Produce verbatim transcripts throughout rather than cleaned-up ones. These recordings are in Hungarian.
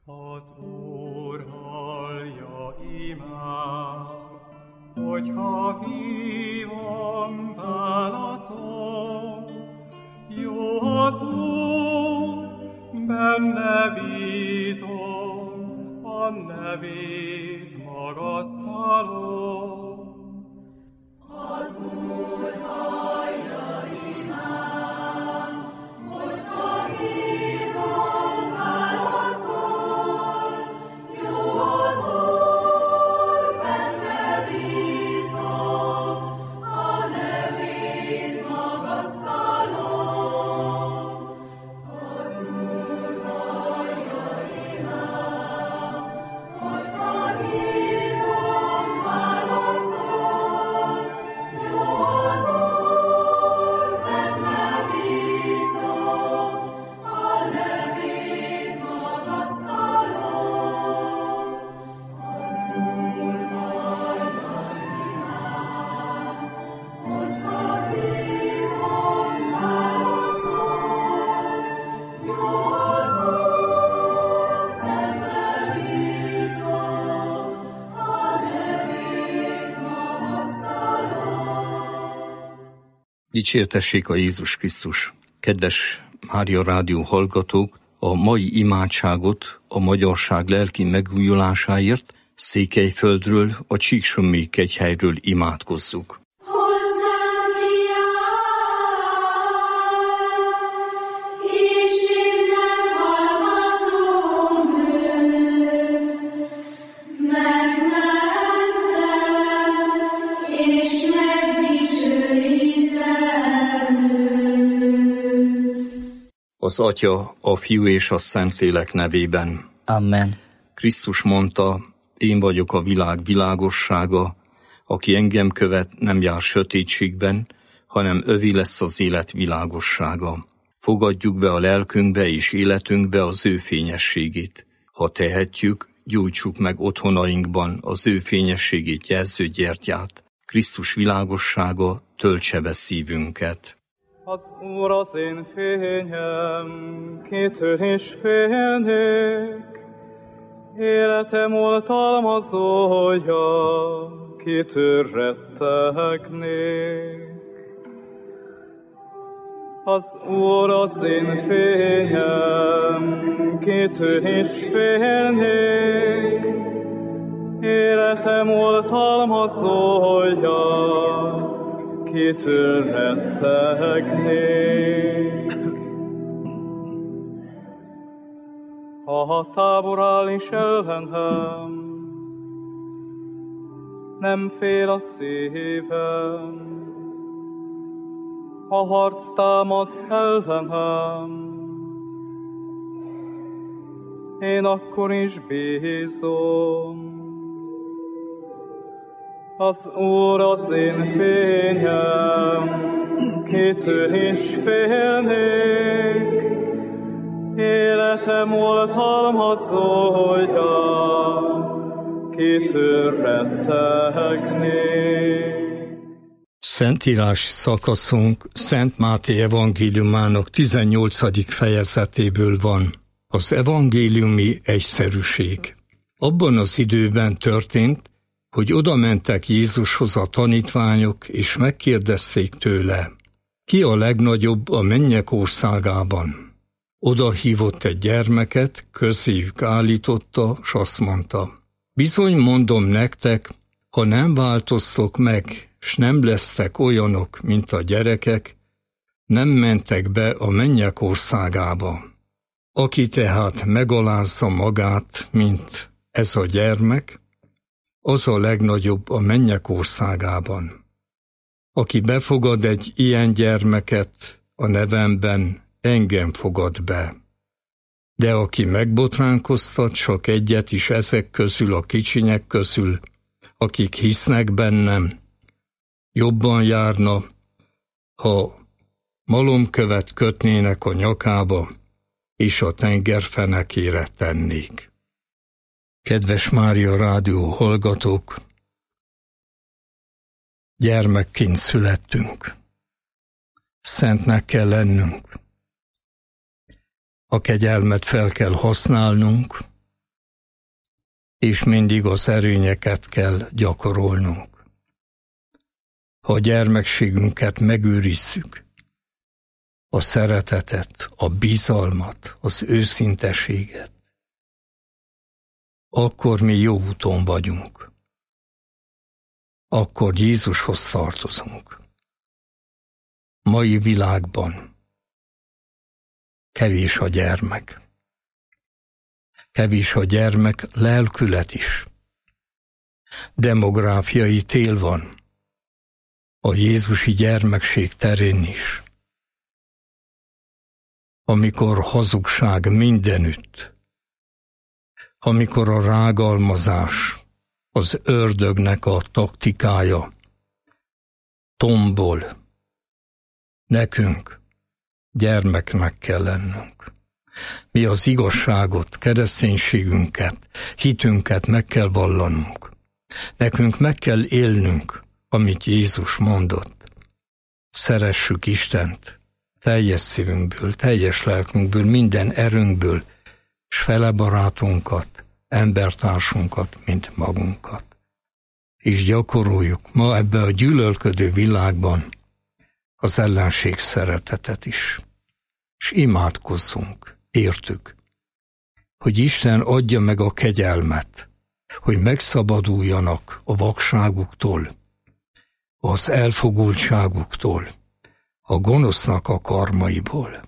Az Úr hallja imám, hogyha hívom, válaszol. Jó az Úr, benne bízom, a nevét magasztalom. Az Úr hallja imám, hogyha hívom, válaszol. Jó az Úr, benne bízom, a nevét magasztalom. Az Úr hallja imám, hogyha hívom, válaszol. Jó az Úr, benne bízom, a nevét magasztalom. Az Úr hallja imám, hogyha hívom, válaszol. Jó az Úr, benne bízom, a nevét magasztalom. Dicsértessék a Jézus Krisztus! Kedves Mária Rádió hallgatók, a mai imádságot a magyarság lelki megújulásáért Székelyföldről, a Csíksomlyai kegyhelyről imádkozzuk. Hozzám kiált, és én meghallgatom őt. Megmentem, és megdicsőítem őt. Az Atya, a Fiú és a Szentlélek nevében. Amen. Krisztus mondta, én vagyok a világ világossága, aki engem követ, nem jár sötétségben, hanem övé lesz az élet világossága. Fogadjuk be a lelkünkbe és életünkbe az ő fényességét. Ha tehetjük, gyújtsuk meg otthonainkban az ő fényességét jelző gyertyát. Krisztus világossága töltse be szívünket. Az Úr az én fényem, kitől is félnék, életem oltalmazója, kitől rettegnék. Az Úr az én fényem, kitől is félnék, életem oltalmazója, kitől rettegnék. Ha tábor áll is ellenem, nem fél a szívem. Ha harc támad ellenem, én akkor is bízom. Az Úr az én fényem, kitől is félnék, életem oltalmazója, kitől rettegnék. Szentírás szakaszunk Szent Máté evangéliumának tizennyolcadik fejezetéből van. Az evangéliumi egyszerűség. Abban az időben történt, hogy oda mentek Jézushoz a tanítványok, és megkérdezték tőle, ki a legnagyobb a mennyek országában. Oda hívott egy gyermeket, közéjük állította, s azt mondta, bizony mondom nektek, ha nem változtok meg, s nem lesztek olyanok, mint a gyerekek, nem mentek be a mennyek országába. Aki tehát megalázza magát, mint ez a gyermek, az a legnagyobb a mennyek országában. Aki befogad egy ilyen gyermeket a nevemben, engem fogad be. De aki megbotránkoztat csak egyet is ezek közül a kicsinyek közül, akik hisznek bennem, jobban járna, ha malomkövet kötnének a nyakába, és a tenger fenekére tennék. Kedves Mária Rádió hallgatók, gyermekként születtünk. Szentnek kell lennünk. A kegyelmet fel kell használnunk, és mindig az erényeket kell gyakorolnunk. Ha a gyermekségünket megőrizzük, a szeretetet, a bizalmat, az őszinteséget, akkor mi jó úton vagyunk. Akkor Jézushoz tartozunk. Mai világban kevés a gyermek. Kevés a gyermek lelkület is. Demográfiai tél van a jézusi gyermekség terén is. Amikor hazugság mindenütt, amikor a rágalmazás, az ördögnek a taktikája tombol, nekünk gyermeknek kell lennünk. Mi az igazságot, kereszténységünket, hitünket meg kell vallanunk. Nekünk meg kell élnünk, amit Jézus mondott. Szeressük Istent teljes szívünkből, teljes lelkünkből, minden erőnkből, s fele barátunkat, embertársunkat, mint magunkat. És gyakoroljuk ma ebbe a gyűlölködő világban az ellenség szeretetet is. És imádkozzunk, értük, hogy Isten adja meg a kegyelmet, hogy megszabaduljanak a vakságuktól, az elfogultságuktól, a gonosznak a karmaiból.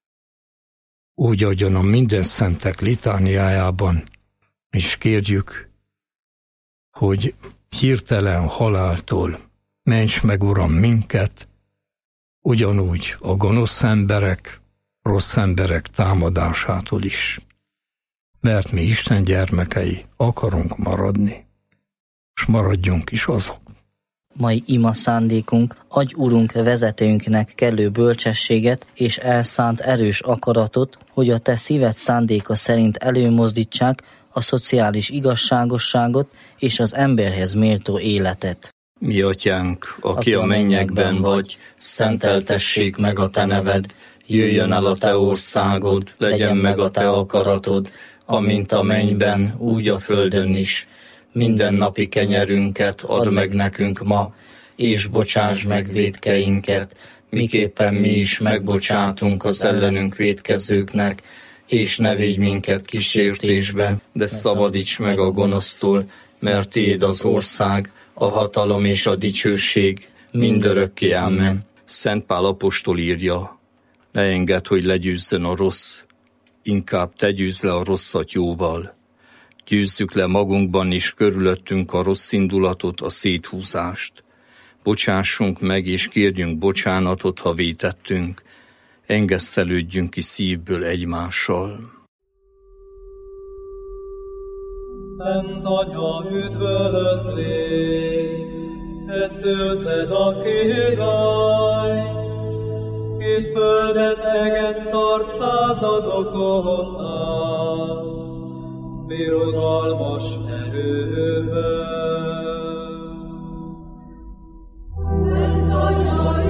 Úgy adjon a minden szentek litániájában, és kérjük, hogy hirtelen haláltól ments meg, Uram, minket, ugyanúgy a gonosz emberek, rossz emberek támadásától is. Mert mi Isten gyermekei akarunk maradni, és maradjunk is azok. Mai ima szándékunk, adj Urunk vezetőnknek kellő bölcsességet és elszánt erős akaratot, hogy a te szíved szándéka szerint előmozdítsák a szociális igazságosságot és az emberhez méltó életet. Mi atyánk, aki a mennyekben vagy, szenteltessék meg a te neved, jöjjön el a te országod, legyen meg a te akaratod, amint a mennyben, úgy a földön is. Minden napi kenyerünket add meg nekünk ma, és bocsáss meg vétkeinket, miképpen mi is megbocsátunk az ellenünk vétkezőknek, és ne védj minket kísértésbe, de szabadíts meg a gonosztól, mert tiéd az ország, a hatalom és a dicsőség mindörökké, amen. Szent Pál apostol írja, ne engedd, hogy legyőzzön a rossz, inkább te győzz le a rosszat jóval. Győzzük le magunkban is körülöttünk a rossz indulatot, a széthúzást. Bocsássunk meg és kérjünk bocsánatot, ha vétettünk. Engesztelődjünk ki szívből egymással. Szent Anya, üdvözlégy, te szülted a királyt, ki földet eget tart századokon át, birodalmas erővel. Szent Anya,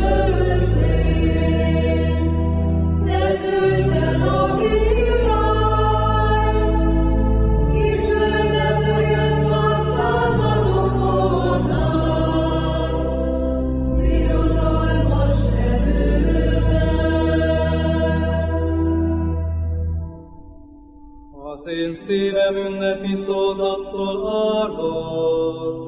üdvözlégy, te szülted a királyt, ki földet eget tart századokon át, birodalmas erővel. Az én szívem ünnepi szózattól árad,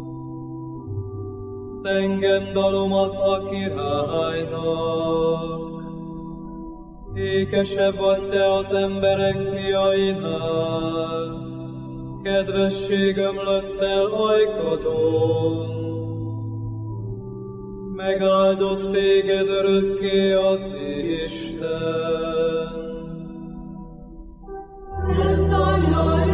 zengem dalomat a királynak. Ékesebb vagy te az emberek fiainál, kedvesség ömlött el ajkadon. Megáldott téged örökké az Isten. Szent Anya,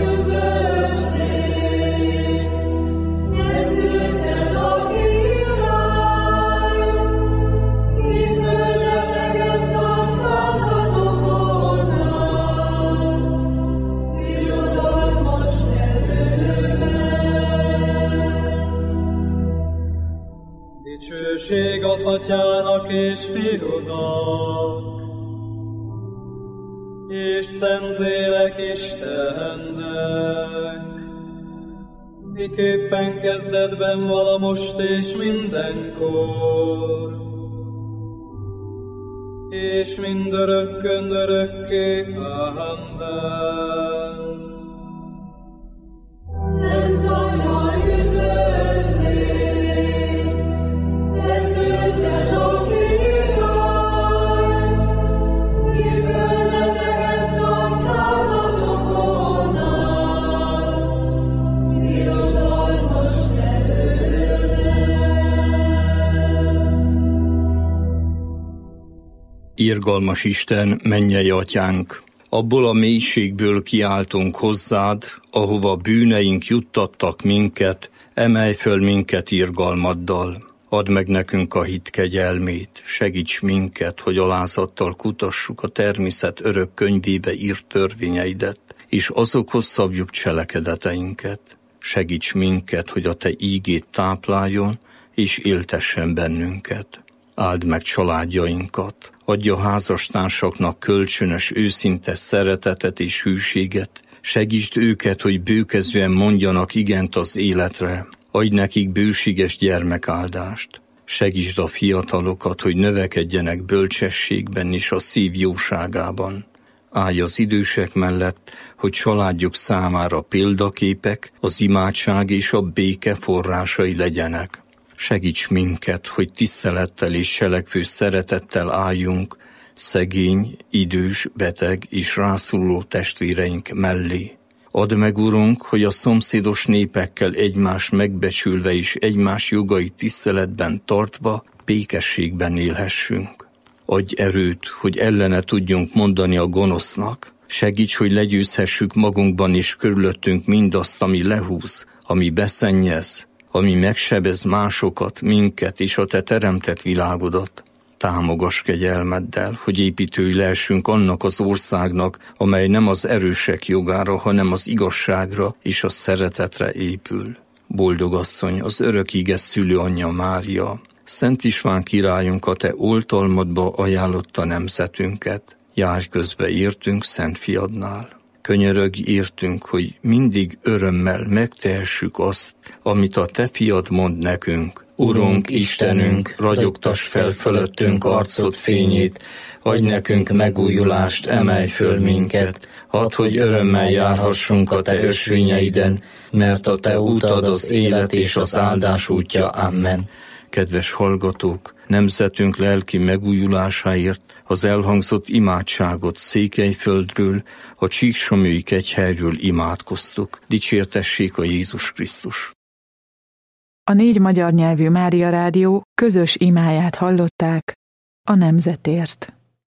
üdvözlégy, te szülted a királyt, ki földet eget tart századokon át, birodalmas erővel. Dicsőség az Atyának és Fiúnak, és Szentlélek Istennek, miképpen kezdetben vala most és mindenkor, és mindörökkön örökké. Amen. Szent Anya, üdvözlégy, te szülted a királyt, ki földeteket tart századokon át, birodalmas erőddel. Irgalmas Isten, mennyei atyánk, abból a mélységből kiáltunk hozzád, ahova bűneink juttattak minket, emelj föl minket irgalmaddal. Add meg nekünk a hit kegyelmét, segíts minket, hogy alázattal kutassuk a természet örök könyvébe írt törvényeidet, és azokhoz szabjuk cselekedeteinket. Segíts minket, hogy a te ígét tápláljon, és éltessen bennünket. Áld meg családjainkat, adj a házastársaknak kölcsönös, őszinte szeretetet és hűséget, segítsd őket, hogy bőkezően mondjanak igent az életre, adj nekik bőséges gyermekáldást, segítsd a fiatalokat, hogy növekedjenek bölcsességben és a szív jóságában. Állj az idősek mellett, hogy családjuk számára példaképek, az imádság és a béke forrásai legyenek. Segíts minket, hogy tisztelettel és selekvő szeretettel álljunk szegény, idős, beteg és rászoruló testvéreink mellé. Add meg, Urunk, hogy a szomszédos népekkel egymást megbecsülve és egymás jogait tiszteletben tartva békességben élhessünk. Adj erőt, hogy ellene tudjunk mondani a gonosznak. Segíts, hogy legyőzhessük magunkban és körülöttünk mindazt, ami lehúz, ami beszennyez, ami megsebez másokat, minket és a te teremtett világodat. Támogass kegyelmeddel, hogy építői lehessünk annak az országnak, amely nem az erősek jogára, hanem az igazságra és a szeretetre épül. Boldog asszony, az örök íge szülőanyja Mária, Szent István királyunk a te oltalmadba ajánlotta nemzetünket. Járj közbe értünk Szent Fiadnál. Könyörögj értünk, hogy mindig örömmel megtehessük azt, amit a te fiad mond nekünk. Urunk, Istenünk, ragyogtass fel fölöttünk arcod fényét, adj nekünk megújulást, emelj föl minket, add, hogy örömmel járhassunk a te ösvényeiden, mert a te útad az élet és az áldás útja. Amen. Kedves hallgatók, nemzetünk lelki megújulásáért az elhangzott imádságot Székelyföldről, a Csíksomlyói kegyhelyről imádkoztuk. Dicsértessék a Jézus Krisztus! A négy magyar nyelvű Mária Rádió közös imáját hallották a nemzetért.